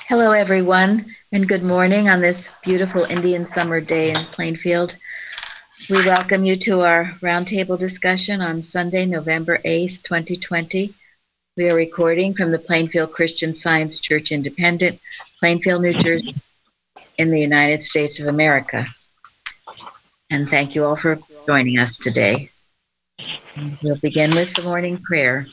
Hello, everyone, and good morning on this beautiful Indian summer day in Plainfield. We welcome you to our roundtable discussion on Sunday, November 8th, 2020. We are recording from the Plainfield Christian Science Church Independent, Plainfield, New Jersey, in the United States of America. And thank you all for joining us today. We'll begin with the morning prayer.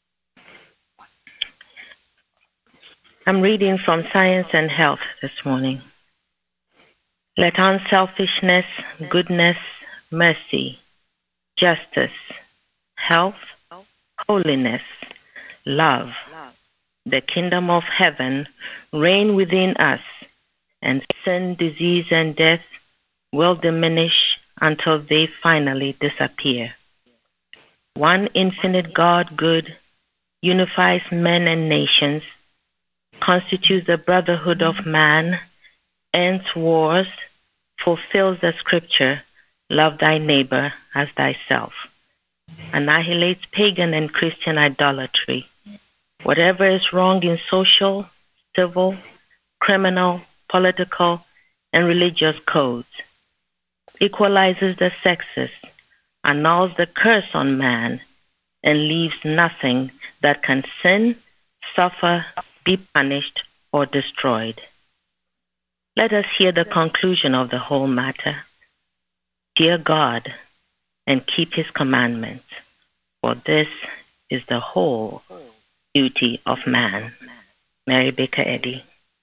I'm reading from Science and Health this morning. Let unselfishness, goodness, mercy, justice, health, holiness, love, the kingdom of heaven reign within us, and sin, disease, and death will diminish until they finally disappear. One infinite God good unifies men and nations, constitutes the brotherhood of man, ends wars, fulfills the scripture, love thy neighbor as thyself, annihilates pagan and Christian idolatry. Whatever is wrong in social, civil, criminal, political, and religious codes, equalizes the sexes, annuls the curse on man, and leaves nothing that can sin, suffer, be punished, or destroyed. Let us hear the conclusion of the whole matter. Fear God and keep his commandments, for this is the whole duty of man. Mary Baker Eddy.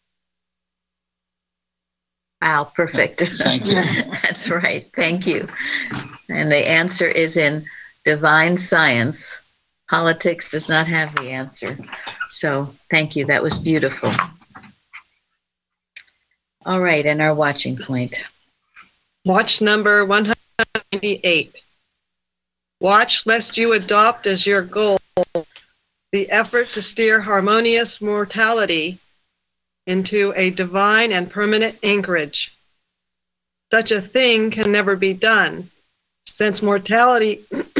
Wow, perfect. Thank you. That's right. Thank you. And the answer is in divine science. Politics does not have the answer. So thank you. That was beautiful. All right, and our watching point. Watch number 198. Watch lest you adopt as your goal the effort to steer harmonious mortality into a divine and permanent anchorage. Such a thing can never be done, since mortality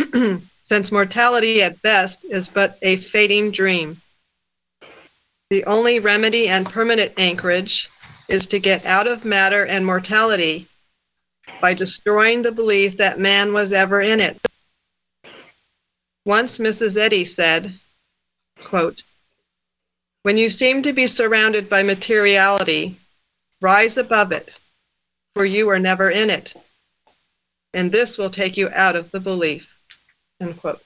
at best is but a fading dream. The only remedy and permanent anchorage is to get out of matter and mortality by destroying the belief that man was ever in it. Once Mrs. Eddy said, quote, "When you seem to be surrounded by materiality, rise above it, for you are never in it, and this will take you out of the belief." End quote.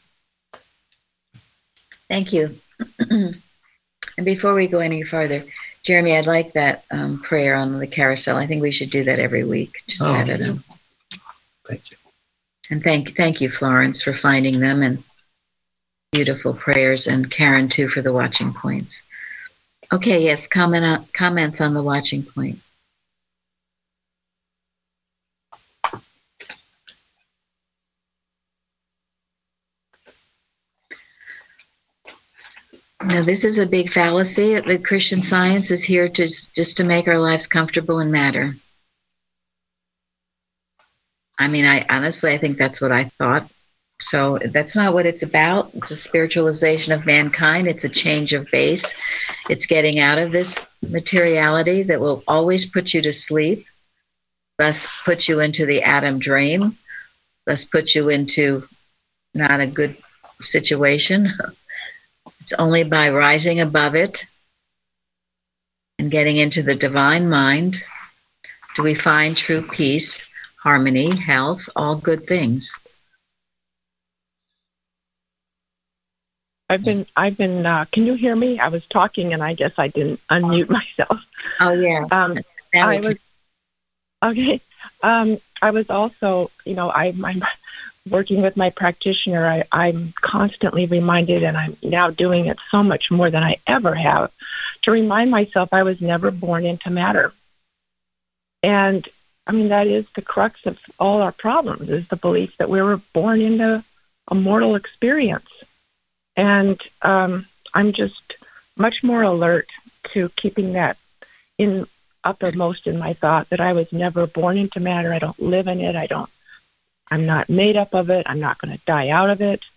Thank you. And before we go any further, Jeremy, I'd like that prayer on the carousel. I think we should do that every week. Just have it. Thank you. And thank you, Florence, for finding them, and beautiful prayers, and Karen too for the watching points. Okay, yes, comments on the watching point. Now, this is a big fallacy. The Christian Science is here to just to make our lives comfortable and matter. I mean, I think that's what I thought. So that's not what it's about. It's a spiritualization of mankind. It's a change of base. It's getting out of this materiality that will always put you to sleep, thus put you into the Adam dream, thus put you into not a good situation. It's only by rising above it and getting into the divine mind do we find true peace, harmony, health, all good things. I've been, can you hear me? I was talking and I guess I didn't unmute myself. Oh, yeah. I was also, I'm working with my practitioner. I'm constantly reminded, and I'm now doing it so much more than I ever have, to remind myself I was never born into matter. And I mean, that is the crux of all our problems, is the belief that we were born into a mortal experience. And I'm just much more alert to keeping that uppermost in my thought, that I was never born into matter. I don't live in it. I'm not made up of it. I'm not going to die out of it.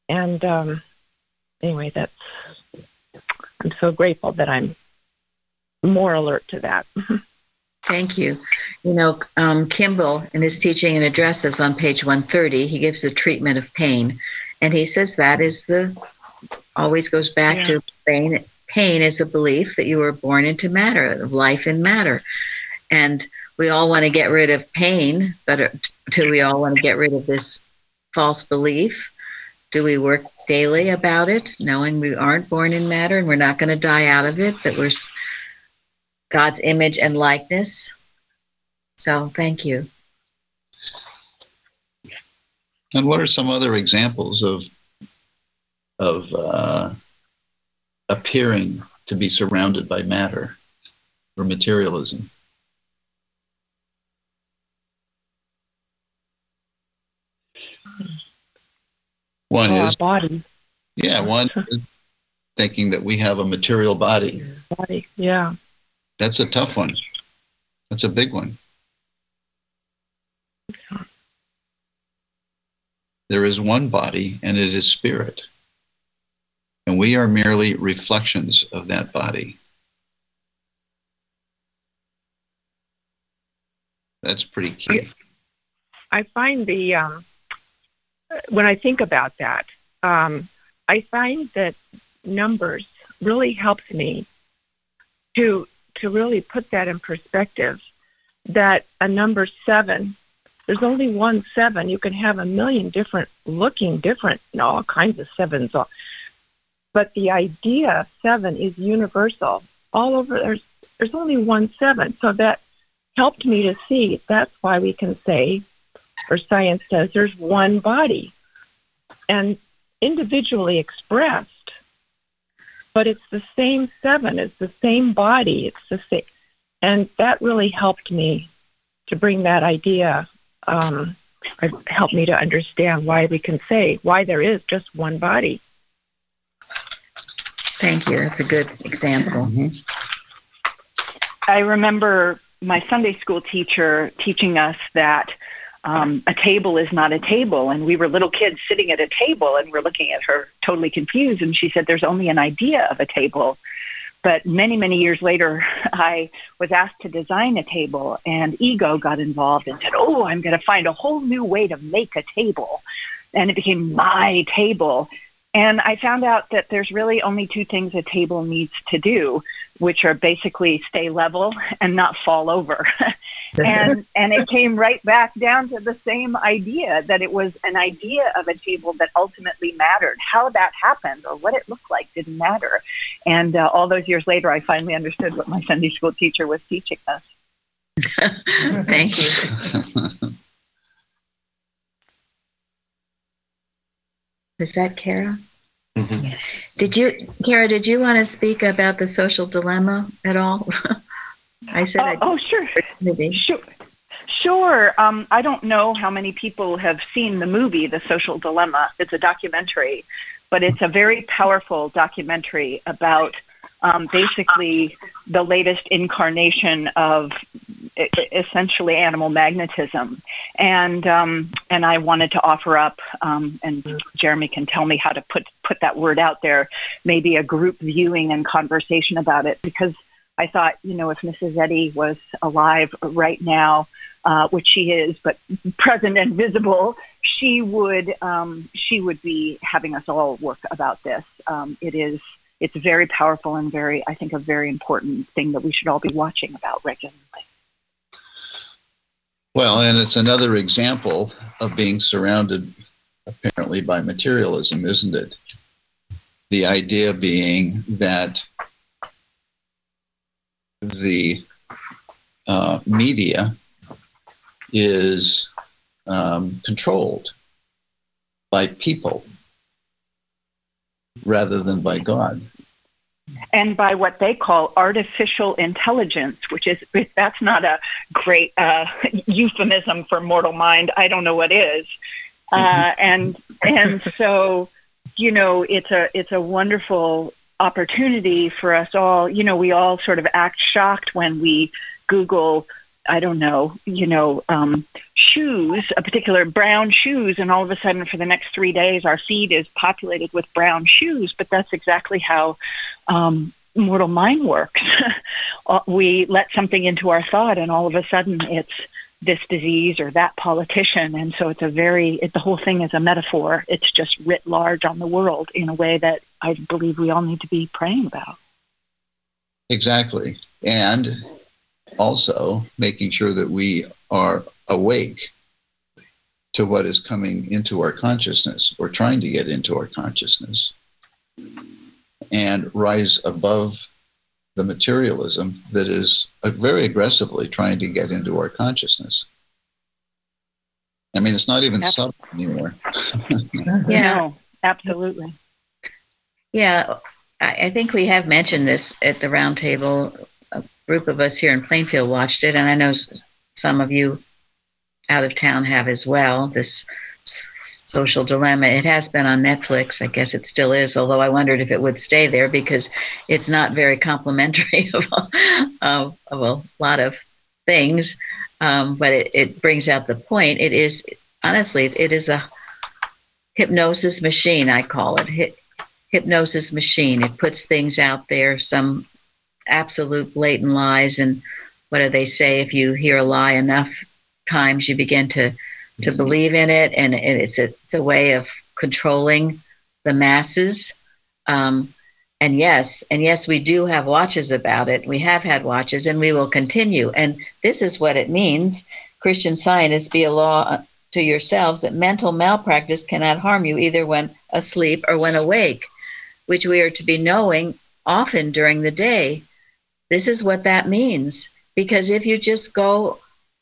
And anyway, I'm so grateful that I'm more alert to that. Thank you. Kimball, in his teaching and addresses on page 130, he gives the treatment of pain. And he says that always goes back to pain. Pain is a belief that you were born into matter, of life in matter. And we all want to get rid of pain, but do we all want to get rid of this false belief? Do we work daily about it, knowing we aren't born in matter and we're not going to die out of it, that we're God's image and likeness? So thank you. And what are some other examples of appearing to be surrounded by matter or materialism? One is body. Yeah, one is thinking that we have a material body. Body, yeah. That's a tough one. That's a big one. There is one body, and it is spirit. And we are merely reflections of that body. That's pretty key. I find when I think about that, I find that numbers really helps me to really put that in perspective, that a number 7, there's only one 7. You can have a million different, all kinds of 7s. But the idea of 7 is universal. All over, there's only one 7. So that helped me to see that's why we can say, or science says, there's one body. And individually expressed, but it's the same 7, it's the same body, it's the same. And that really helped me to bring that idea, helped me to understand why we can say, why there is just one body. Thank you. That's a good example. Mm-hmm. I remember my Sunday school teacher teaching us that a table is not a table. And we were little kids sitting at a table, and we're looking at her totally confused. And she said, there's only an idea of a table. But many, many years later, I was asked to design a table, and ego got involved and said, oh, I'm going to find a whole new way to make a table. And it became my table. And I found out that there's really only 2 things a table needs to do, which are basically stay level and not fall over. and it came right back down to the same idea, that it was an idea of a table that ultimately mattered. How that happened or what it looked like didn't matter. And all those years later, I finally understood what my Sunday school teacher was teaching us. Thank you. Is that Kara? Mm-hmm. Yes. Kara, did you want to speak about the social dilemma at all? I said, sure. Maybe. Sure. I don't know how many people have seen the movie, The Social Dilemma. It's a documentary, but it's a very powerful documentary about basically the latest incarnation of essentially animal magnetism. And I wanted to offer up, and Jeremy can tell me how to put that word out there, maybe a group viewing and conversation about it, because I thought, if Mrs. Eddy was alive right now, which she is, but present and visible, she would be having us all work about this. It's very powerful and I think a very important thing that we should all be watching about regularly. Well, and it's another example of being surrounded apparently by materialism, isn't it? The idea being that the media is controlled by people rather than by God. And by what they call artificial intelligence, if that's not a great euphemism for mortal mind, I don't know what is. And so, it's a wonderful opportunity for us all. We all sort of act shocked when we Google, I don't know, shoes, a particular brown shoes, and all of a sudden for the next 3 days, our feed is populated with brown shoes. But that's exactly how mortal mind works. we let something into our thought, and all of a sudden it's this disease or that politician. And so the whole thing is a metaphor. It's just writ large on the world in a way that I believe we all need to be praying about. Exactly. And also making sure that we are awake to what is coming into our consciousness or trying to get into our consciousness, and rise above the materialism that is very aggressively trying to get into our consciousness. I mean, it's not even subtle anymore. Yeah, no, absolutely. Yeah, I think we have mentioned this at the round table. A group of us here in Plainfield watched it, and I know some of you out of town have as well, this Social Dilemma. It has been on Netflix. I guess it still is, although I wondered if it would stay there because it's not very complimentary of a lot of things. But it brings out the point. It is, honestly, it is a hypnosis machine, I call it. Hypnosis machine. It puts things out there, some absolute blatant lies. And what do they say? If you hear a lie enough times, you begin to believe in it, and it's a way of controlling the masses. And yes, we do have watches about it. We have had watches, and we will continue. And this is what it means. Christian Scientists, be a law to yourselves that mental malpractice cannot harm you either when asleep or when awake, which we are to be knowing often during the day. This is what that means. Because if you just go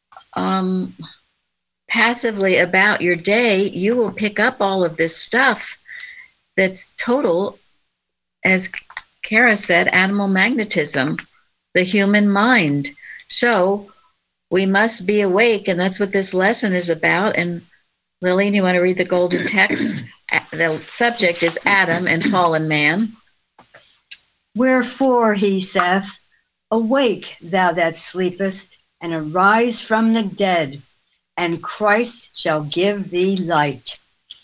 passively about your day, you will pick up all of this stuff that's total, as Kara said, animal magnetism, the human mind. So we must be awake, and that's what this lesson is about. And Lillian, you want to read the golden text? The subject is Adam and fallen man. Wherefore he saith, Awake, thou that sleepest, and arise from the dead, and Christ shall give thee light.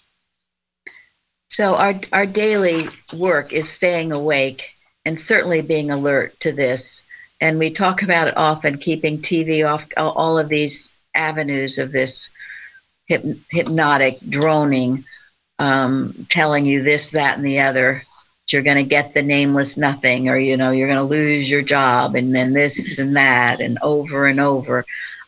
So our daily work is staying awake and certainly being alert to this. And we talk about it often, keeping TV off, all of these avenues of this hypnotic droning, telling you this, that, and the other. You're going to get the nameless nothing, or, you're going to lose your job, and then this and that, and over and over.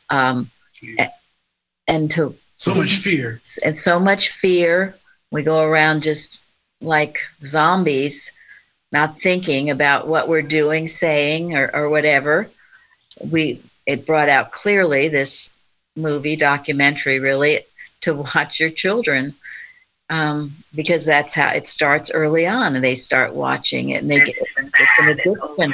And to so much fear. And so much fear. We go around just like zombies, not thinking about what we're doing, saying, or whatever. It brought out clearly, this documentary, really, to watch your children, because that's how it starts early on, and they start watching it, and it's an addiction.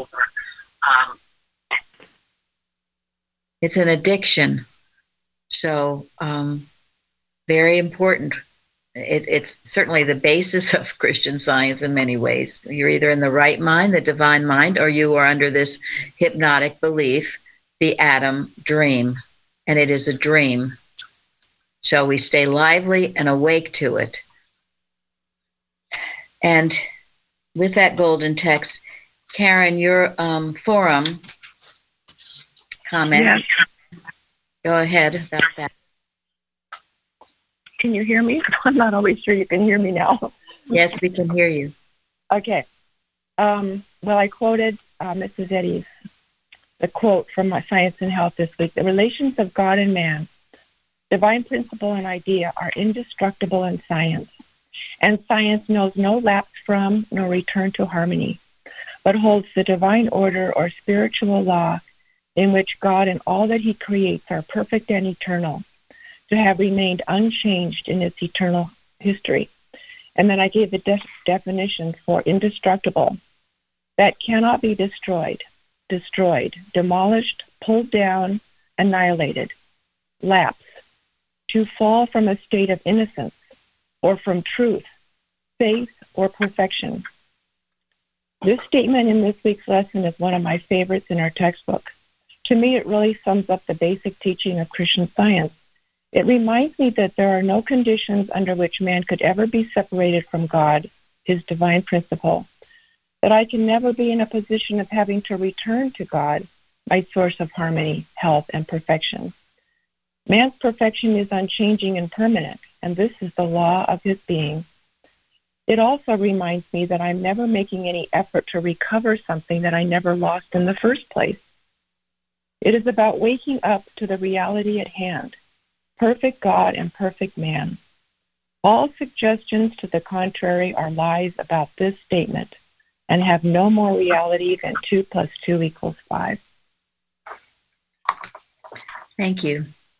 It's an addiction. So very important. It's certainly the basis of Christian Science in many ways. You're either in the right mind, the divine mind, or you are under this hypnotic belief, the Adam dream. And it is a dream. So we stay lively and awake to it. And with that golden text, Karen, your forum comment. Yes. Go ahead about that. Can you hear me? I'm not always sure you can hear me now. Yes, we can hear you. Okay. Well, I quoted Mrs. Eddy's, the quote from Science and Health this week. The relations of God and man, divine principle and idea, are indestructible in science. And science knows no lapse from nor return to harmony, but holds the divine order or spiritual law in which God and all that he creates are perfect and eternal, to have remained unchanged in its eternal history. And then I gave the definition for indestructible: that cannot be destroyed, demolished, pulled down, annihilated. Lapse: to fall from a state of innocence, or from truth, faith, or perfection. This statement in this week's lesson is one of my favorites in our textbook. To me, it really sums up the basic teaching of Christian Science. It reminds me that there are no conditions under which man could ever be separated from God, his divine principle, that I can never be in a position of having to return to God, my source of harmony, health, and perfection. Man's perfection is unchanging and permanent, and this is the law of his being. It also reminds me that I'm never making any effort to recover something that I never lost in the first place. It is about waking up to the reality at hand, perfect God and perfect man. All suggestions to the contrary are lies about this statement and have no more reality than 2 + 2 = 5. Thank you.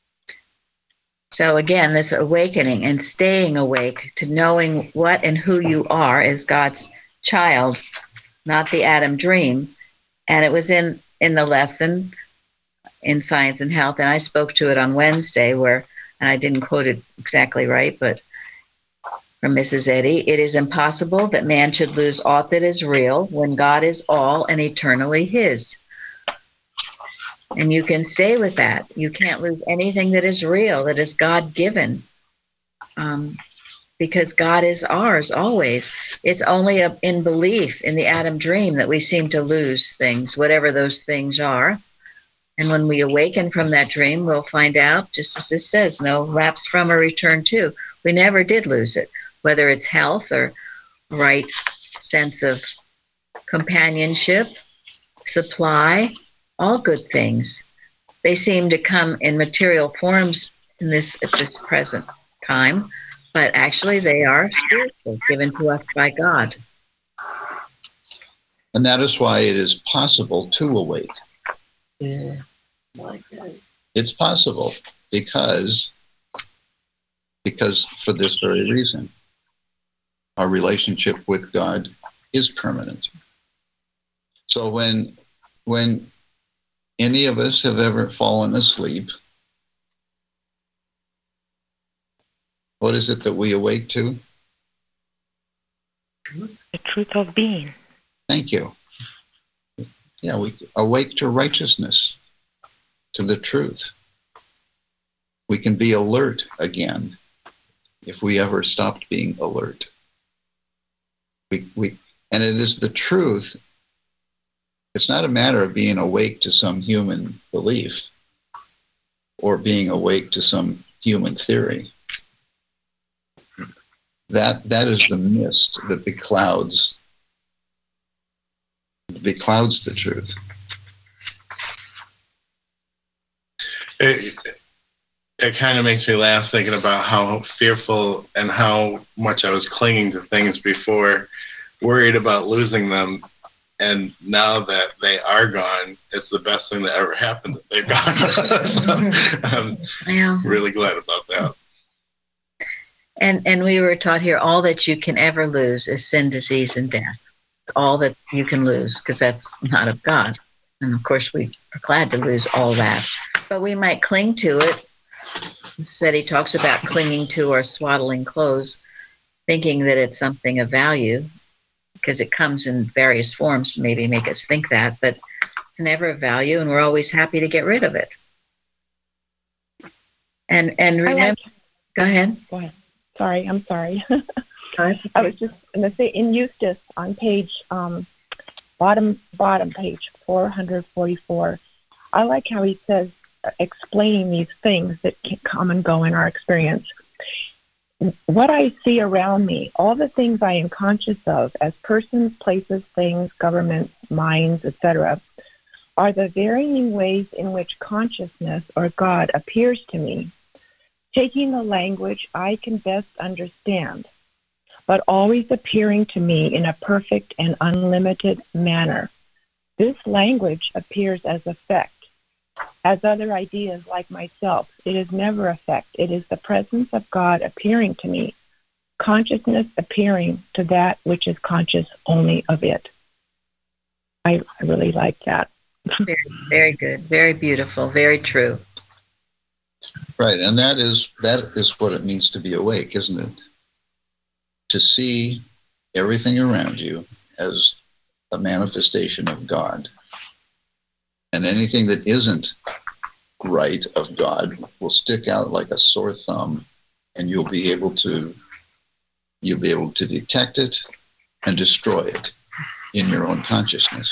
So again, this awakening and staying awake to knowing what and who you are as God's child, not the Adam dream. And it was in the lesson in Science and Health, and I spoke to it on Wednesday where, and I didn't quote it exactly right, but from Mrs. Eddy, it is impossible that man should lose aught that is real when God is all and eternally his. And you can stay with that. You can't lose anything that is real, that is God-given, because God is ours always. It's only in belief in the Adam dream that we seem to lose things, whatever those things are. And when we awaken from that dream, we'll find out, just as this says, no lapse from or return to. We never did lose it, whether it's health or right sense of companionship, supply, all good things. They seem to come in material forms at this present time, but actually they are spiritual, given to us by God. And that is why it is possible to awake. Yeah. Like that. It's possible because for this very reason. Our relationship with God is permanent. So when any of us have ever fallen asleep, what is it that we awake to? The truth of being. Thank you. Yeah, we awake to righteousness, to the truth. We can be alert again if we ever stopped being alert. And it is the truth. It's not a matter of being awake to some human belief or being awake to some human theory. That is the mist that beclouds the truth. It kind of makes me laugh thinking about how fearful and how much I was clinging to things before, worried about losing them. And now that they are gone, it's the best thing that ever happened that they're gone. So I'm really glad about that. And we were taught here, all that you can ever lose is sin, disease, and death. It's all that you can lose, because that's not of God. And of course, we are glad to lose all that. But we might cling to it. Instead, he talks about clinging to our swaddling clothes, thinking that it's something of value, because it comes in various forms to maybe make us think that, but it's never of value, and we're always happy to get rid of it. And remember, go ahead. Sorry, I'm sorry. I was just going to say, in Eustace on page, bottom page 444, I like how he says, explaining these things that can come and go in our experience. What I see around me, all the things I am conscious of as persons, places, things, governments, minds, etc., are the varying ways in which consciousness or God appears to me, taking the language I can best understand, but always appearing to me in a perfect and unlimited manner. This language appears as effect. As other ideas like myself, it is never effect. It is the presence of God appearing to me, consciousness appearing to that which is conscious only of it. I really like that. Very, very good. Very beautiful. Very true. Right, and that is what it means to be awake, isn't it? To see everything around you as a manifestation of God. And anything that isn't right of God will stick out like a sore thumb, and you'll be able to detect it and destroy it in your own consciousness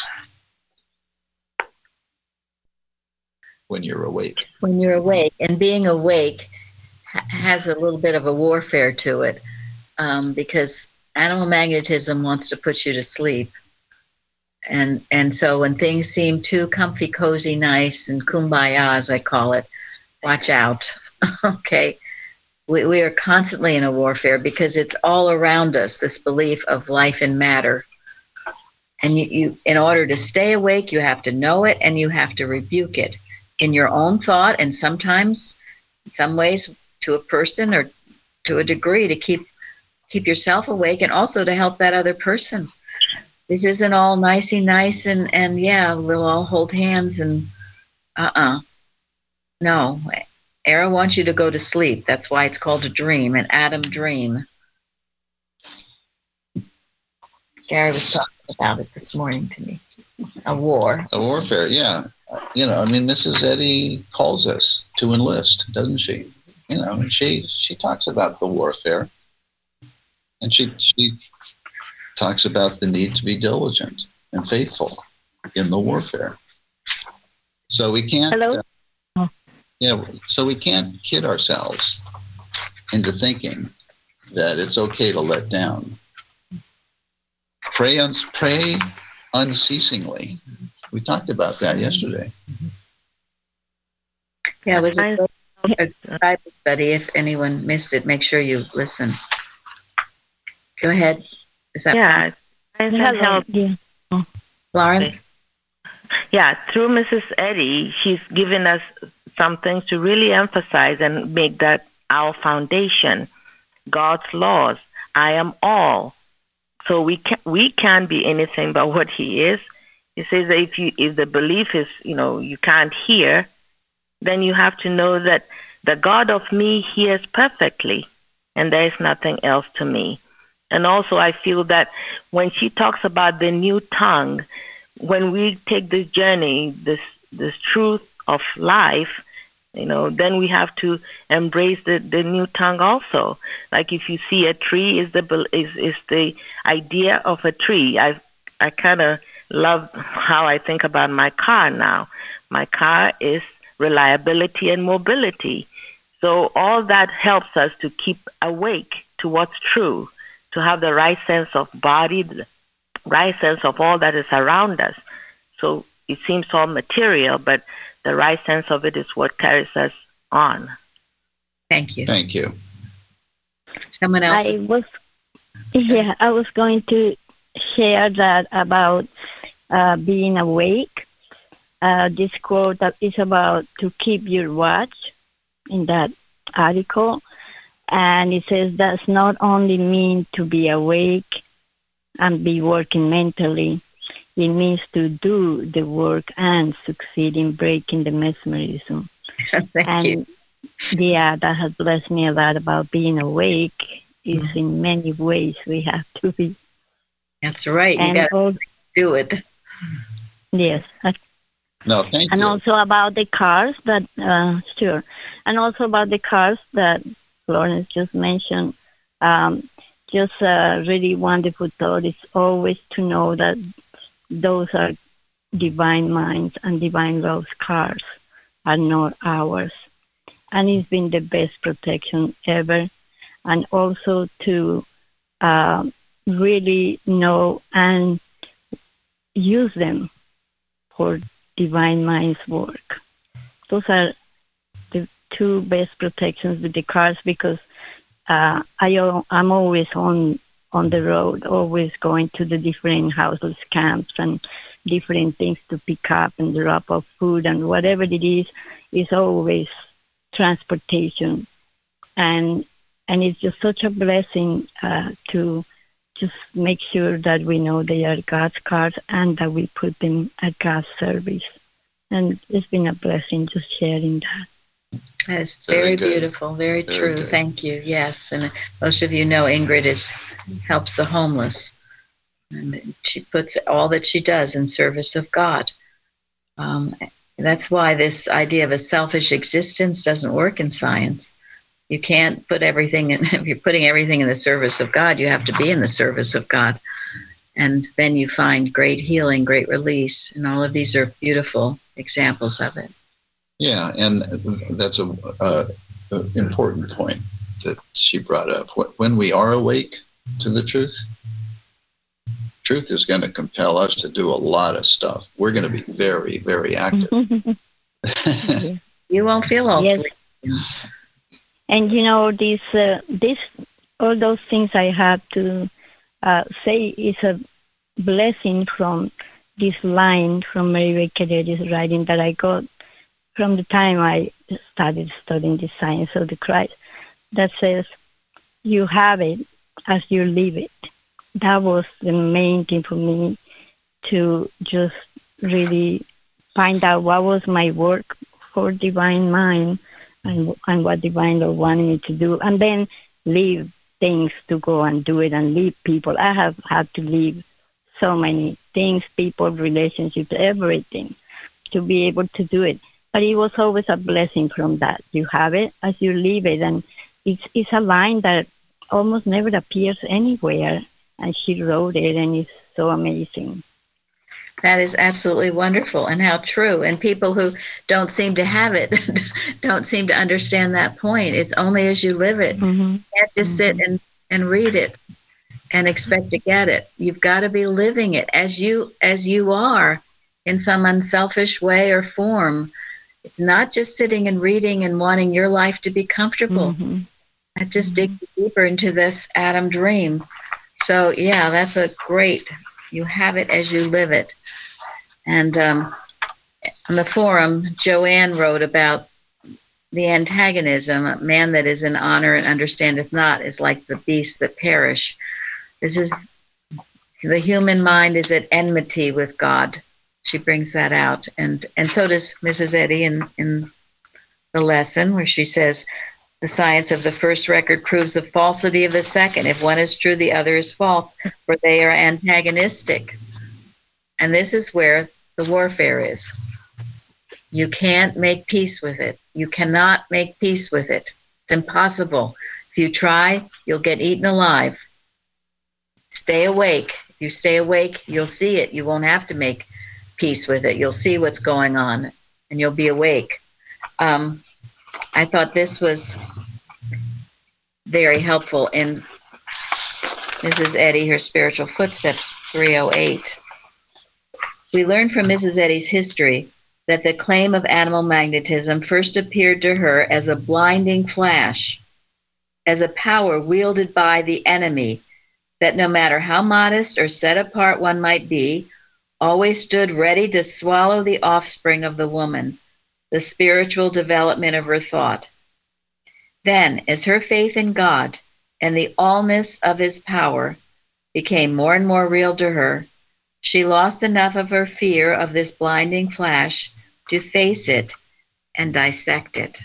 when you're awake. When you're awake, and being awake has a little bit of a warfare to it, because animal magnetism wants to put you to sleep. And so when things seem too comfy, cozy, nice, and kumbaya, as I call it, watch out. Okay. We are constantly in a warfare because it's all around us, this belief of life and matter. And you in order to stay awake, you have to know it and you have to rebuke it in your own thought, and sometimes, in some ways, to a person or to a degree, to keep yourself awake and also to help that other person. This isn't all nicey nice and yeah, we'll all hold hands and no. Era wants you to go to sleep. That's why it's called a dream, an Adam dream. Gary was talking about it this morning to me. A war. A warfare, yeah. Mrs. Eddy calls us to enlist, doesn't she? She talks about the warfare. And she talks about the need to be diligent and faithful in the warfare. So we can't... Hello? So we can't kid ourselves into thinking that it's okay to let down. Pray unceasingly. We talked about that yesterday. Yeah, it was a Bible study. If anyone missed it, make sure you listen. Go ahead. Is that help? Yeah. Florence? Yeah, through Mrs. Eddy, she's given us some things to really emphasize and make that our foundation. God's laws. I am all. So we can't be anything but what He is. He says that if the belief is, you can't hear, then you have to know that the God of me hears perfectly, and there is nothing else to me. And also, I feel that when she talks about the new tongue, when we take this journey, this truth of life, then we have to embrace the new tongue also. Like if you see a tree, is the idea of a tree. I kind of love how I think about my car now. My car is reliability and mobility. So all that helps us to keep awake to what's true, to have the right sense of body, the right sense of all that is around us. So it seems all material, but the right sense of it is what carries us on. Thank you. Thank you. Someone else? I was going to share that about being awake. This quote that is about to keep your watch in that article. And it says that's not only mean to be awake and be working mentally. It means to do the work and succeed in breaking the mesmerism. Thank you. Yeah, that has blessed me a lot about being awake. Is in many ways we have to be. That's right. You got to do it. Yes. No, thank you. And also about the cars that, sure. And also about the cars that Florence just mentioned. Just a really wonderful thought is always to know that those are divine minds and divine love's cars are not ours. And it's been the best protection ever. And also to really know and use them for divine mind's work. Those are the two best protections with the cars, because I'm always on the road, always going to the different houseless camps and different things to pick up and drop off food and whatever it is always transportation. And it's just such a blessing to just make sure that we know they are God's cars and that we put them at God's service. And it's been a blessing just sharing that. That's very beautiful, very true. Good. Thank you. Yes, and most of you know Ingrid helps the homeless, and she puts all that she does in service of God. That's why this idea of a selfish existence doesn't work in science. You can't put everything in. If you're putting everything in the service of God, you have to be in the service of God. And then you find great healing, great release. And all of these are beautiful examples of it. Yeah, and that's a important point that she brought up. When we are awake to the truth is going to compel us to do a lot of stuff. We're going to be very, very active. You won't feel all Yes. sleepy. And this all those things I have to say is a blessing from this line from Mary Baker Eddy's writing that I got from the time I started studying the science of the Christ, that says, you have it as you live it. That was the main thing for me, to just really find out what was my work for Divine Mind and what Divine Lord wanted me to do, and then leave things to go and do it, and leave people. I have had to leave so many things, people, relationships, everything, to be able to do it. But it was always a blessing from that. You have it as you leave it, and it's a line that almost never appears anywhere, and she wrote it, and it's so amazing. That is absolutely wonderful, and how true. And people who don't seem to have it don't seem to understand that point. It's only as you live it. Mm-hmm. You can't just sit and read it and expect to get it. You've got to be living it as you are, in some unselfish way or form. It's not just sitting and reading and wanting your life to be comfortable. Mm-hmm. That just digs deeper into this Adam dream. So yeah, that's a great. You have it as you live it. And on the forum, Joanne wrote about the antagonism. A man that is in honor and understandeth not is like the beasts that perish. This is, the human mind is at enmity with God. She brings that out. And so does Mrs. Eddy in the lesson, where she says, the science of the first record proves the falsity of the second. If one is true, the other is false, for they are antagonistic. And this is where the warfare is. You can't make peace with it. You cannot make peace with it. It's impossible. If you try, you'll get eaten alive. Stay awake. If you stay awake, you'll see it. You won't have to make peace with it. You'll see what's going on, and you'll be awake. I thought this was very helpful in Mrs. Eddy, Her Spiritual Footsteps, 308. We learn from Mrs. Eddy's history that the claim of animal magnetism first appeared to her as a blinding flash, as a power wielded by the enemy that, no matter how modest or set apart one might be, always stood ready to swallow the offspring of the woman, the spiritual development of her thought. Then, as her faith in God and the allness of his power became more and more real to her, she lost enough of her fear of this blinding flash to face it and dissect it,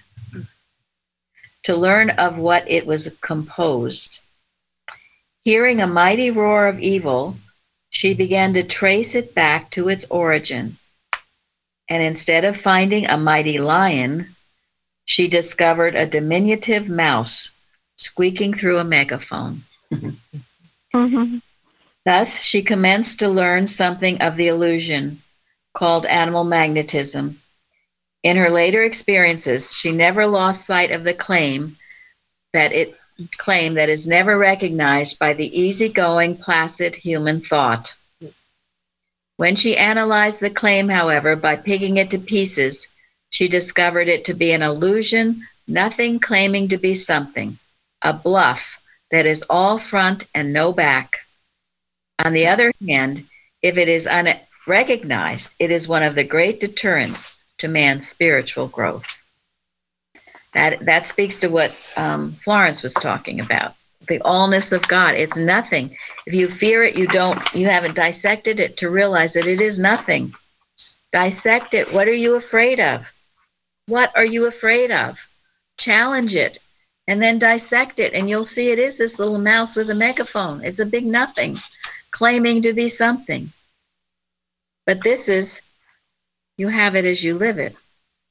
to learn of what it was composed. Hearing a mighty roar of evil, she began to trace it back to its origin. And instead of finding a mighty lion, she discovered a diminutive mouse squeaking through a megaphone. Mm-hmm. Thus, she commenced to learn something of the illusion called animal magnetism. In her later experiences, she never lost sight of the claim that is never recognized by the easygoing, placid human thought. When she analyzed the claim, however, by picking it to pieces, she discovered it to be an illusion, nothing claiming to be something, a bluff that is all front and no back. On the other hand, if it is unrecognized, it is one of the great deterrents to man's spiritual growth. That speaks to what Florence was talking about. The allness of God. It's nothing. If you fear it, you haven't dissected it to realize that it is nothing. Dissect it. What are you afraid of? What are you afraid of? Challenge it and then dissect it, and you'll see it is this little mouse with a megaphone. It's a big nothing claiming to be something. But this is, you have it as you live it.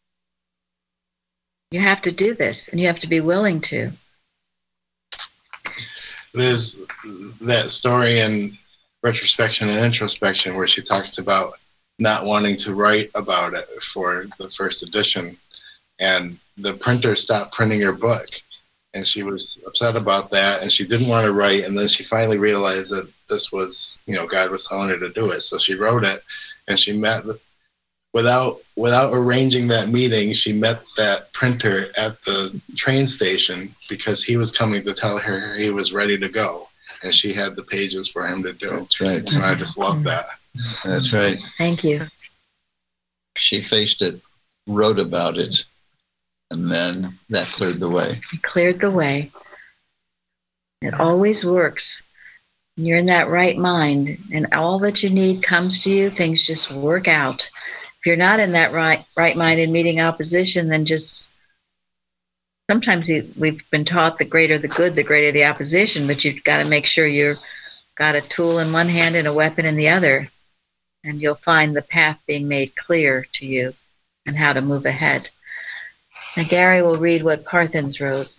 You have to do this, and you have to be willing to. There's that story in retrospection and introspection, where she talks about not wanting to write about it for the first edition, and the printer stopped printing her book, and she was upset about that, and she didn't want to write, and then she finally realized that this was, God was telling her to do it, so she wrote it, and she met without arranging that meeting, she met that printer at the train station because he was coming to tell her he was ready to go, and she had the pages for him to do. That's right. And I just love that. That's right. Thank you. She faced it, wrote about it, and then that cleared the way. It cleared the way. It always works. When you're in that right mind and all that you need comes to you, things just work out. If you're not in that right mind in meeting opposition, then just sometimes we've been taught the greater the good, the greater the opposition, but you've got to make sure you've got a tool in one hand and a weapon in the other, and you'll find the path being made clear to you and how to move ahead. Now, Gary will read what Parthens wrote.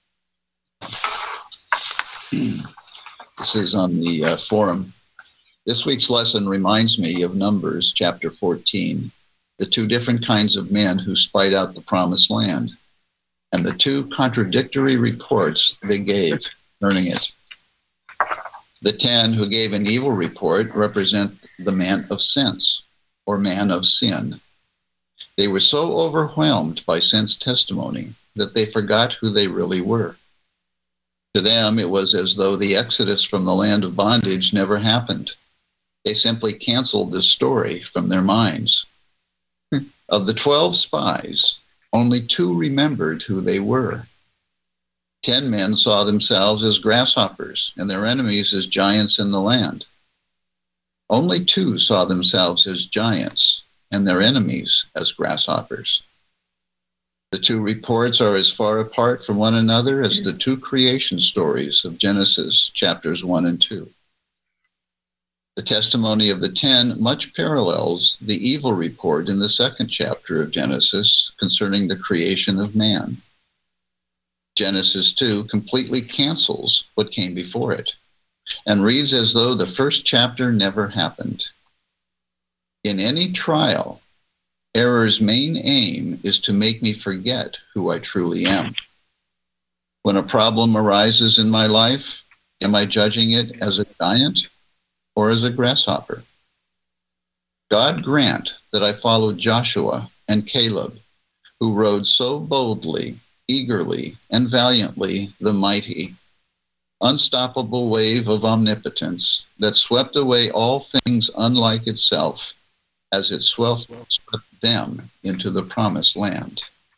This is on the forum. This week's lesson reminds me of Numbers chapter 14, the two different kinds of men who spied out the promised land, and the two contradictory reports they gave learning it. The 10 who gave an evil report represent the man of sense, or man of sin. They were so overwhelmed by sense testimony that they forgot who they really were. To them, it was as though the exodus from the land of bondage never happened. They simply canceled this story from their minds. Of the 12 spies, only 2 remembered who they were. 10 men saw themselves as grasshoppers and their enemies as giants in the land. Only 2 saw themselves as giants and their enemies as grasshoppers. The 2 reports are as far apart from one another as the 2 creation stories of Genesis chapters 1 and 2. The testimony of the 10 much parallels the evil report in the 2nd chapter of Genesis concerning the creation of man. Genesis 2 completely cancels what came before it and reads as though the first chapter never happened. In any trial, error's main aim is to make me forget who I truly am. When a problem arises in my life, am I judging it as a giant or as a grasshopper? God grant that I follow Joshua and Caleb, who rode so boldly, eagerly, and valiantly the mighty, unstoppable wave of omnipotence that swept away all things unlike itself as it swept them into the promised land.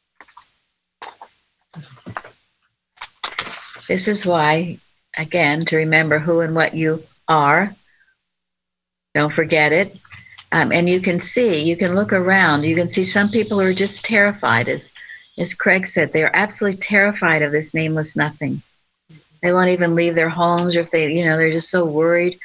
This is why, again, to remember who and what you are. Don't forget it. And you can look around. You can see some people who are just terrified. As Craig said, they are absolutely terrified of this nameless nothing. They won't even leave their homes, or if they, they're just so worried.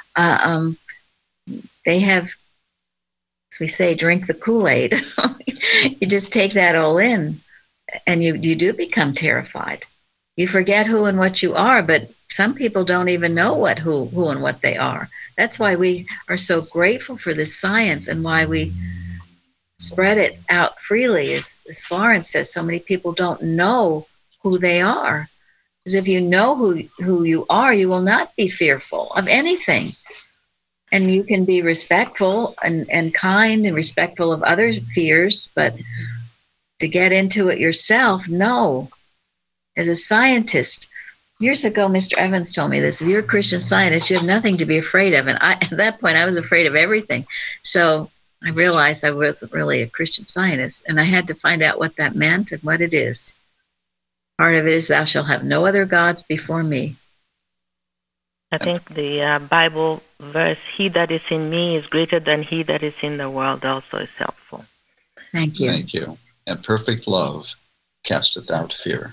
They have, as we say, drink the Kool-Aid. You just take that all in, and you do become terrified. You forget who and what you are, but some people don't even know who and what they are. That's why we are so grateful for this science and why we spread it out freely. As Florence says, so many people don't know who they are. Because if you know who you are, you will not be fearful of anything. And you can be respectful and kind and respectful of others' fears, but to get into it yourself, no. As a scientist, years ago, Mr. Evans told me this: if you're a Christian Scientist, you have nothing to be afraid of. And at that point, I was afraid of everything. So I realized I wasn't really a Christian Scientist, and I had to find out what that meant and what it is. Part of it is, thou shalt have no other gods before me. I think the Bible verse, he that is in me is greater than he that is in the world, also is helpful. Thank you. Thank you. And perfect love casteth out fear.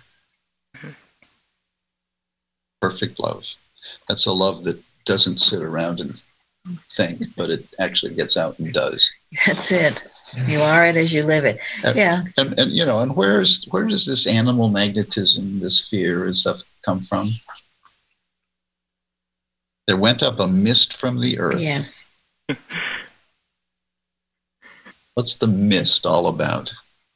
Perfect love. That's a love that doesn't sit around and think, but it actually gets out and does. That's it. You are it as you live it. Yeah. And where does this animal magnetism, this fear and stuff come from? There went up a mist from the earth. Yes. What's the mist all about?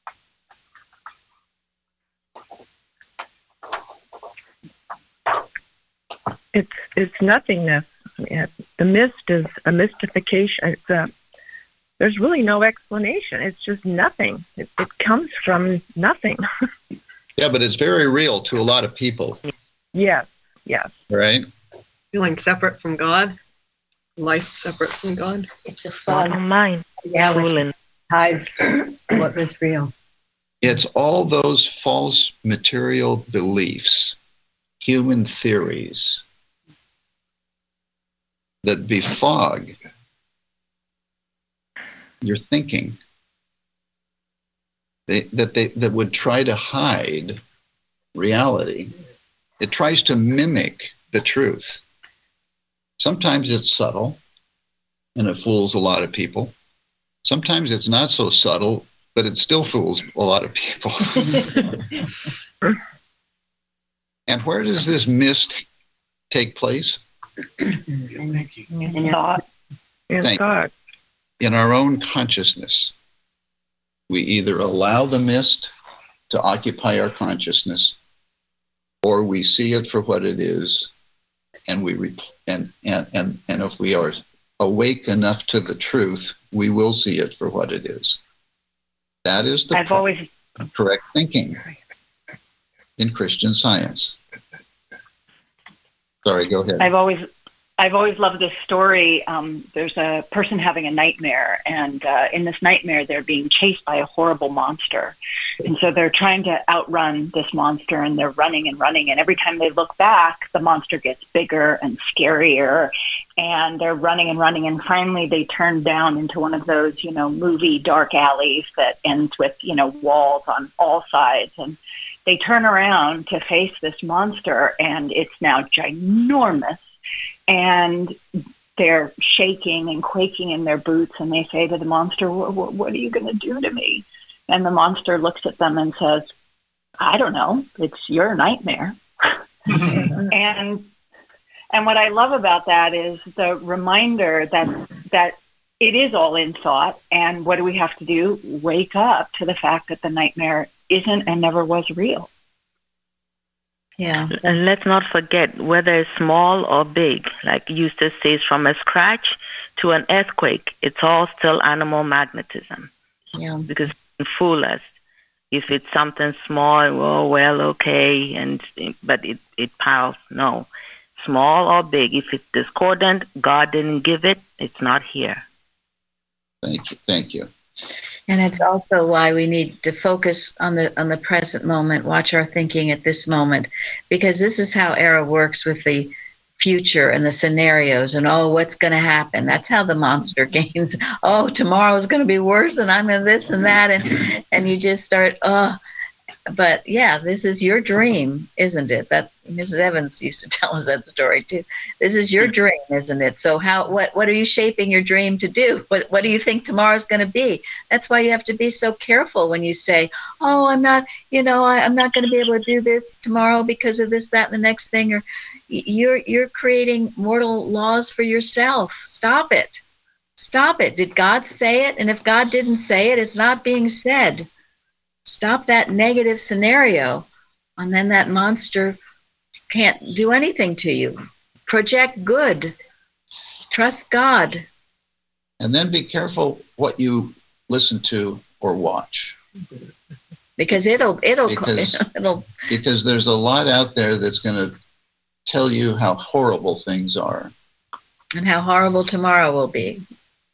It's nothingness. The mist is a mystification. There's really no explanation. It's just nothing. It comes from nothing. Yeah, but it's very real to a lot of people. Yes. Right? Feeling separate from God, life separate from God. It's a Thought fog of mind. Yeah, which Fooling. hides what was real. It's all those false material beliefs, human theories that befog your thinking, that would try to hide reality. It tries to mimic the truth. Sometimes it's subtle and it fools a lot of people. Sometimes it's not so subtle, but it still fools a lot of people. And where does this mist take place? In thought. In God. In our own consciousness. We either allow the mist to occupy our consciousness, or we see it for what it is, and and if we are awake enough to the truth, we will see it for what it is. That is the correct thinking in Christian Science. Sorry, go ahead. I've always loved this story. There's a person having a nightmare, and in this nightmare, they're being chased by a horrible monster. And so they're trying to outrun this monster, and they're running and running. And every time they look back, the monster gets bigger and scarier, and they're running and running. And finally, they turn down into one of those, movie dark alleys that ends with, walls on all sides. And they turn around to face this monster, and it's now ginormous. And they're shaking and quaking in their boots, and they say to the monster, what are you going to do to me? And the monster looks at them and says, I don't know. It's your nightmare. And what I love about that is the reminder that it is all in thought. And what do we have to do? Wake up to the fact that the nightmare isn't and never was real. Yeah, and let's not forget, whether it's small or big, like Eustace says, from a scratch to an earthquake, it's all still animal magnetism. Yeah. Because it can fool us. If it's something small, okay, but it piles. No, small or big, if it's discordant, God didn't give it, it's not here. Thank you. And it's also why we need to focus on the present moment, watch our thinking at this moment, because this is how Era works with the future and the scenarios and, what's going to happen. That's how the monster gains. Tomorrow is going to be worse, and I'm going to this and that, and you just start, But yeah, this is your dream, isn't it? That Mrs. Evans used to tell us that story too. This is your dream, isn't it? So what are you shaping your dream to do? What do you think tomorrow's going to be? That's why you have to be so careful when you say, I'm not going to be able to do this tomorrow because of this, that, and the next thing. Or you're creating mortal laws for yourself. Stop it. Stop it. Did God say it? And if God didn't say it, it's not being said. Stop that negative scenario, and then that monster can't do anything to you. Project good. Trust God. And then be careful what you listen to or watch. Because because there's a lot out there that's going to tell you how horrible things are. And how horrible tomorrow will be.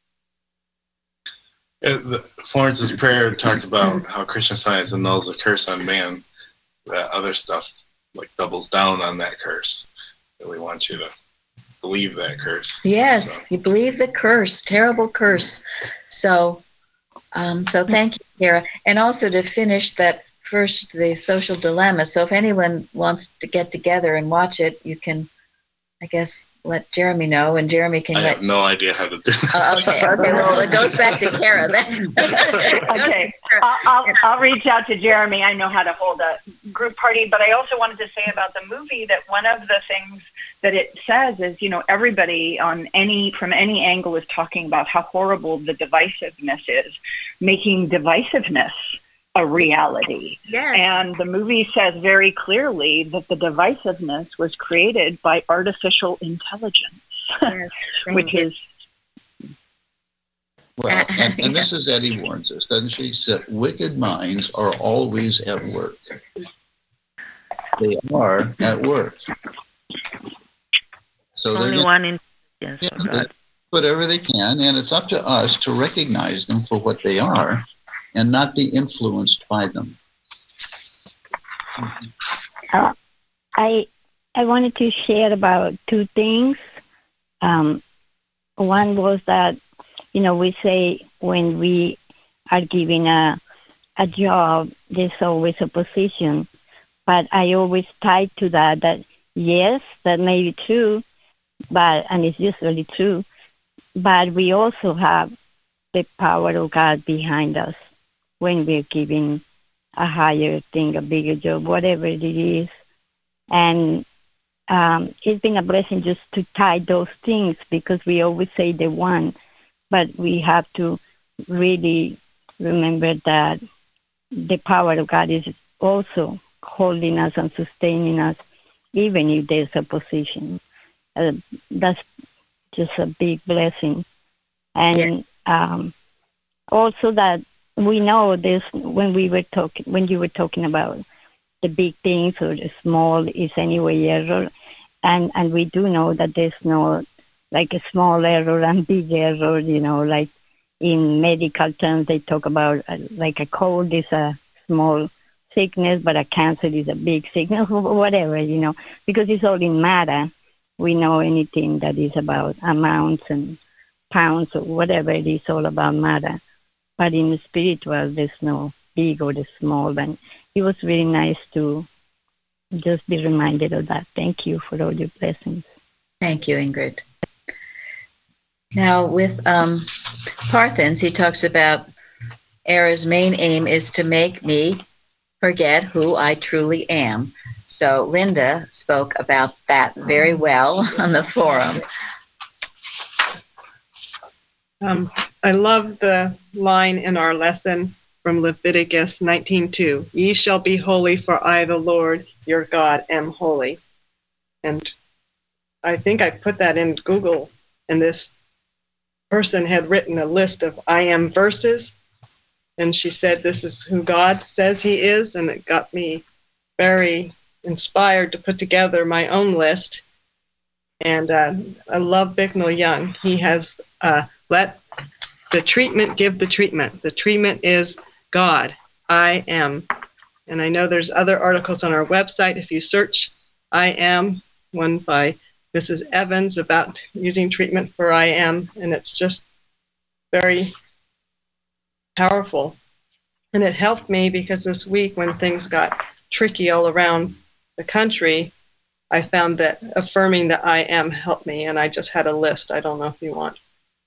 Florence's prayer talked about how Christian Science annuls a curse on man. That other stuff doubles down on that curse. We want you to believe that curse. Yes, you believe the curse, terrible curse. So thank you, Kara. And also to finish that first, the social dilemma. So if anyone wants to get together and watch it, you can, I guess, let Jeremy know, and Jeremy can. I have no idea how to do that. Okay. Well, it goes back to Kara then. Okay, I'll reach out to Jeremy. I know how to hold a group party, but I also wanted to say about the movie that one of the things that it says is, everybody from any angle is talking about how horrible the divisiveness is, making divisiveness a reality. Yes. And the movie says very clearly that the divisiveness was created by artificial intelligence, Yes, which is. Well, and Mrs. Eddy warns us, doesn't she? That wicked minds are always at work. They are at work. So Only one intelligence for yeah, God. whatever they can, and it's up to us to recognize them for what they are and not be influenced by them. I wanted to share about two things. One was that, we say when we are given a job, there's always a position. But I always tie to that yes, that may be true, and it's usually true, but we also have the power of God behind us when we're given a higher thing, a bigger job, whatever it is. And it's been a blessing just to tie those things, because we always say the one, but we have to really remember that the power of God is also holding us and sustaining us, even if there's a position. That's just a big blessing. And also that we know this when you were talking about the big things or the small is anyway error, and we do know that there's no like a small error and big error. Like in medical terms, they talk about like a cold is a small sickness, but a cancer is a big sickness, or whatever, because it's all in matter. We know anything that is about amounts and pounds or whatever, it is all about matter. But in the spiritual, there's no big or the small. And it was really nice to just be reminded of that. Thank you for all your blessings. Thank you, Ingrid. Now, with Parthens, he talks about error's main aim is to make me forget who I truly am. So Linda spoke about that very well on the forum. I love the line in our lesson from Leviticus 19:2. Ye shall be holy, for I, the Lord, your God, am holy. And I think I put that in Google, and this person had written a list of I am verses, and she said this is who God says he is, and it got me very inspired to put together my own list. And I love Bicknell Young. He has let the treatment give the treatment. The treatment is God, I am. And I know there's other articles on our website. If you search I am, one by Mrs. Evans about using treatment for I am, and it's just very powerful. And it helped me because this week when things got tricky all around the country, I found that affirming that I am helped me, and I just had a list. I don't know if you want.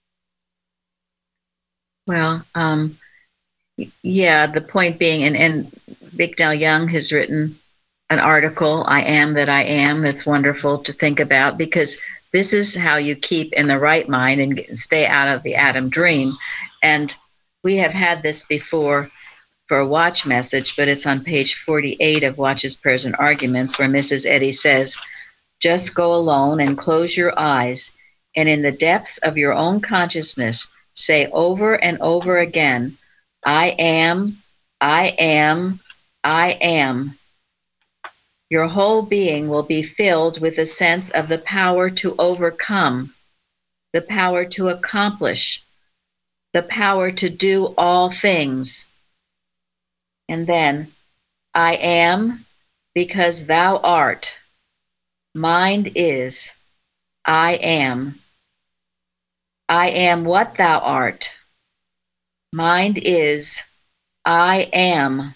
Well, yeah, the point being, and Bicknell Young has written an article, I Am That I Am, that's wonderful to think about, because this is how you keep in the right mind and stay out of the Adam dream. And we have had this before for a watch message, but it's on page 48 of Watches, Prayers, and Arguments, where Mrs. Eddy says, just go alone and close your eyes, and in the depths of your own consciousness, say over and over again, I am, I am, I am. Your whole being will be filled with a sense of the power to overcome, the power to accomplish, the power to do all things. And then, I am because thou art. Mind is, I am. I am what thou art. Mind is, I am.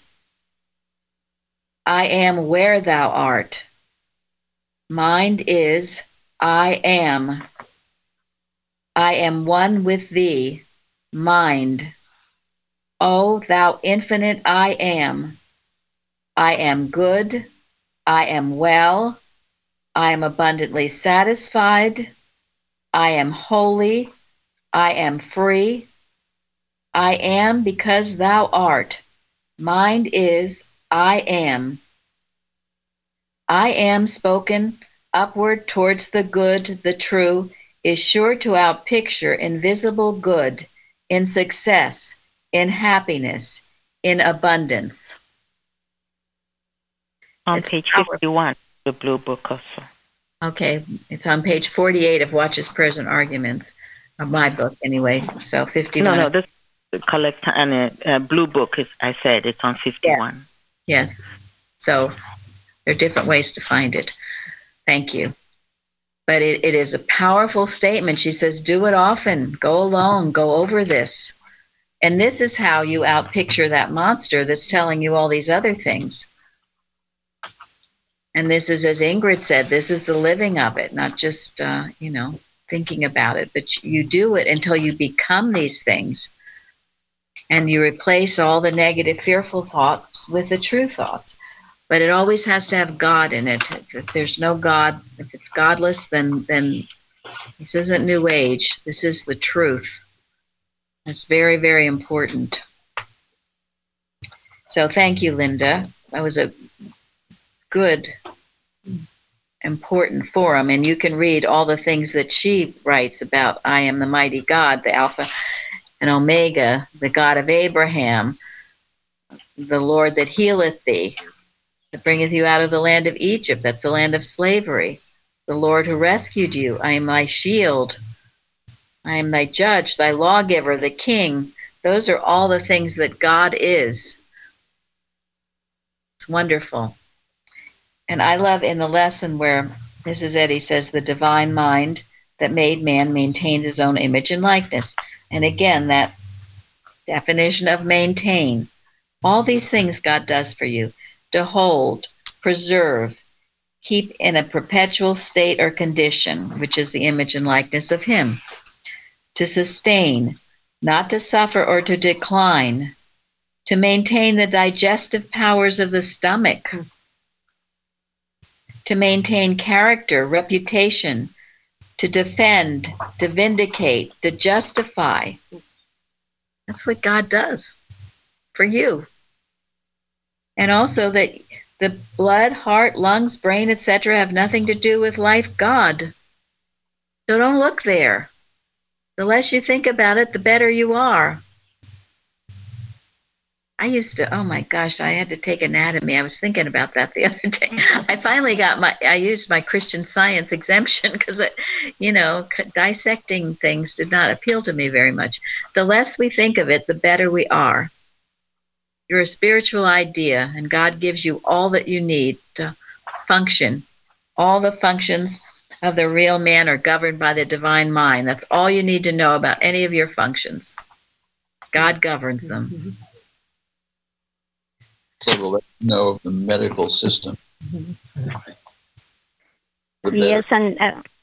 I am where thou art. Mind is, I am. I am one with thee, mind. O thou infinite I am. I am good. I am well. I am abundantly satisfied. I am holy. I am free. I am because thou art. Mind is I am. I am spoken upward towards the good, the true, is sure to outpicture invisible good in success, in happiness, in abundance. On It's page powerful. 51, the blue book also. Okay, it's on page 48 of Watches, Prayers, and Arguments, of my book anyway. So 51. No, this collector and blue book is. I said it's on 51. Yes. So there are different ways to find it. Thank you. But it is a powerful statement. She says, do it often. Go alone. Go over this. And this is how you outpicture that monster that's telling you all these other things. And this is, as Ingrid said, this is the living of it, not just, thinking about it. But you do it until you become these things. And you replace all the negative, fearful thoughts with the true thoughts. But it always has to have God in it. If there's no God, if it's godless, then this isn't New Age. This is the truth. That's very, very important. So thank you, Linda. That was a good, important forum. And you can read all the things that she writes about. I am the mighty God, the Alpha and Omega, the God of Abraham, the Lord that healeth thee, that bringeth you out of the land of Egypt. That's the land of slavery. The Lord who rescued you. I am thy shield. I am thy judge, thy lawgiver, the king. Those are all the things that God is. It's wonderful. And I love in the lesson where Mrs. Eddy says the divine mind that made man maintains his own image and likeness. And again, that definition of maintain. All these things God does for you. To hold, preserve, keep in a perpetual state or condition, which is the image and likeness of him. To sustain, not to suffer or to decline. To maintain the digestive powers of the stomach. To maintain character, reputation. To defend, to vindicate, to justify. That's what God does for you. And also that the blood, heart, lungs, brain, etc. have nothing to do with life God. So don't look there. The less you think about it, the better you are. I used to, oh my gosh, I had to take anatomy. I was thinking about that the other day. I finally I used my Christian Science exemption because, dissecting things did not appeal to me very much. The less we think of it, the better we are. You're a spiritual idea, and God gives you all that you need to function. All the functions of the real man are governed by the divine mind. That's all you need to know about any of your functions. God governs them. Mm-hmm. So to let you know of the medical system. Yes, and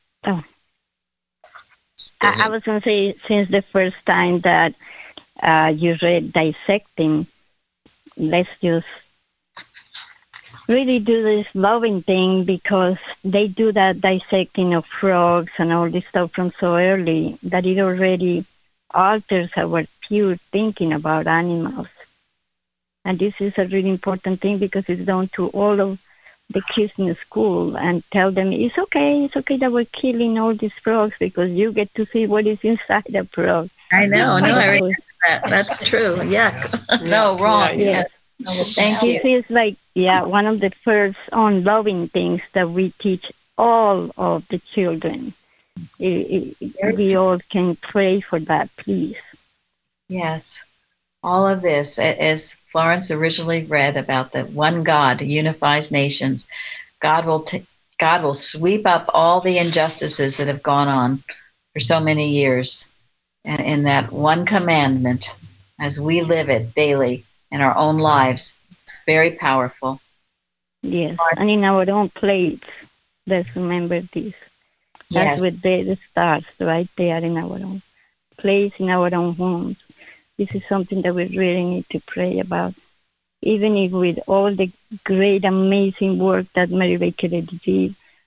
I was going to say, since the first time that you read dissecting, let's just really do this loving thing, because they do that dissecting of frogs and all this stuff from so early that it already alters our pure thinking about animals. And this is a really important thing, because it's done to all of the kids in the school, and tell them it's okay that we're killing all these frogs, because you get to see what is inside a frog. I know, I remember that. That's true. Yuck. No, wrong. Yes. Thank you. This is like, one of the first unloving things that we teach all of the children. We all can pray for that, please. Yes. All of this, as Florence originally read about the one God who unifies nations, God will sweep up all the injustices that have gone on for so many years. And in that one commandment, as we live it daily in our own lives, it's very powerful. Yes, and in our own plates, let's remember this. That's where it starts, right there in our own place, in our own homes. This is something that we really need to pray about. Even if with all the great, amazing work that Mary Baker Eddy did,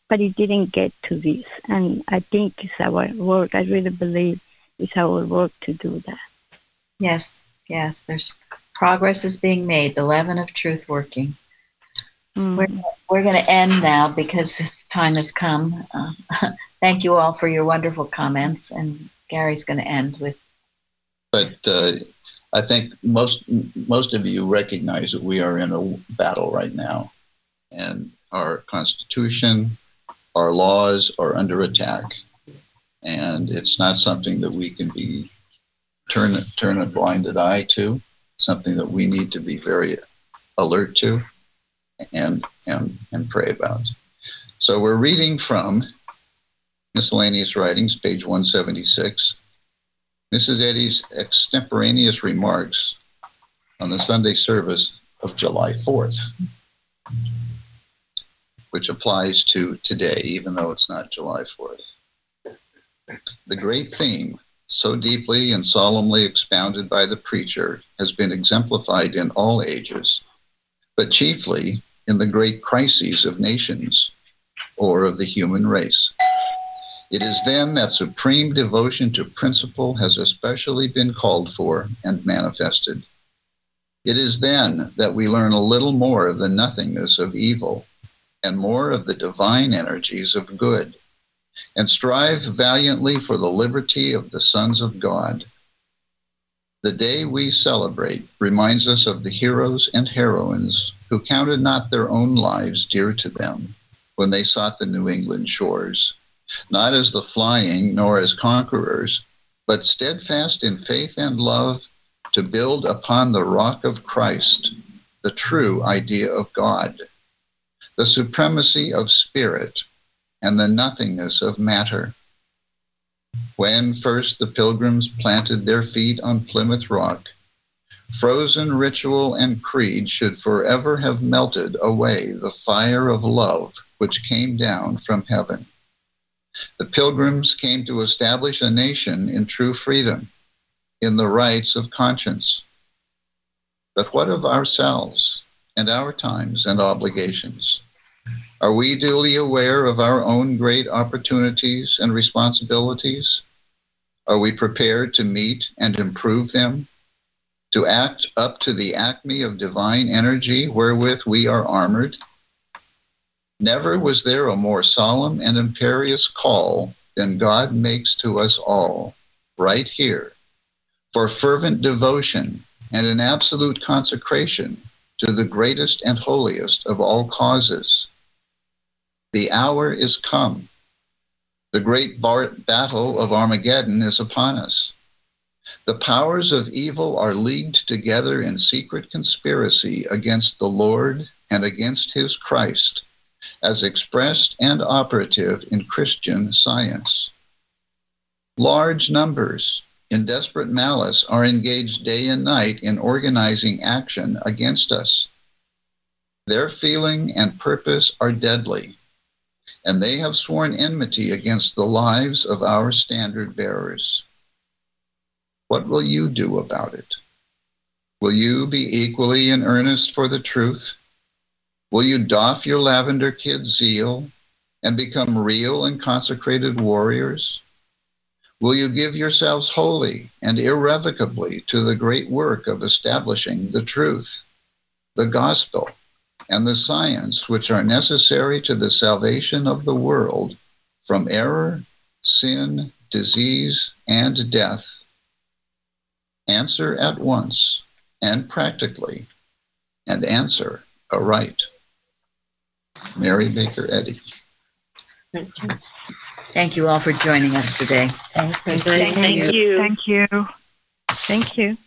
but it didn't get to this. And I think it's our work. I really believe it's our work to do that. Yes, there's progress is being made, the leaven of truth working. Mm. We're going to end now because time has come. Thank you all for your wonderful comments, and Gary's going to end with. But I think most of you recognize that we are in a battle right now, and our Constitution, our laws are under attack, and it's not something that we can be turn a blinded eye to. Something that we need to be very alert to, and pray about. So we're reading from Miscellaneous Writings, page 176. Mrs. Eddy's extemporaneous remarks on the Sunday service of July 4th, which applies to today, even though it's not July 4th. The great theme, so deeply and solemnly expounded by the preacher, has been exemplified in all ages, but chiefly in the great crises of nations or of the human race. It is then that supreme devotion to principle has especially been called for and manifested. It is then that we learn a little more of the nothingness of evil and more of the divine energies of good, and strive valiantly for the liberty of the sons of God. The day we celebrate reminds us of the heroes and heroines who counted not their own lives dear to them when they sought the New England shores, not as the flying nor as conquerors, but steadfast in faith and love to build upon the rock of Christ, the true idea of God, the supremacy of spirit, and the nothingness of matter. When first the pilgrims planted their feet on Plymouth Rock, frozen ritual and creed should forever have melted away the fire of love which came down from heaven. The pilgrims came to establish a nation in true freedom, in the rights of conscience. But what of ourselves and our times and obligations? Are we duly aware of our own great opportunities and responsibilities? Are we prepared to meet and improve them, to act up to the acme of divine energy wherewith we are armored? Never was there a more solemn and imperious call than God makes to us all, right here, for fervent devotion and an absolute consecration to the greatest and holiest of all causes. The hour is come. The great battle of Armageddon is upon us. The powers of evil are leagued together in secret conspiracy against the Lord and against his Christ, as expressed and operative in Christian science. Large numbers, in desperate malice, are engaged day and night in organizing action against us. Their feeling and purpose are deadly, and they have sworn enmity against the lives of our standard bearers. What will you do about it? Will you be equally in earnest for the truth? Will you doff your lavender kid zeal and become real and consecrated warriors? Will you give yourselves wholly and irrevocably to the great work of establishing the truth, the gospel, and the science which are necessary to the salvation of the world from error, sin, disease, and death? Answer at once and practically, and answer aright. Mary Baker Eddy. Thank you all for joining us today. Thank you. Thank you. Thank you.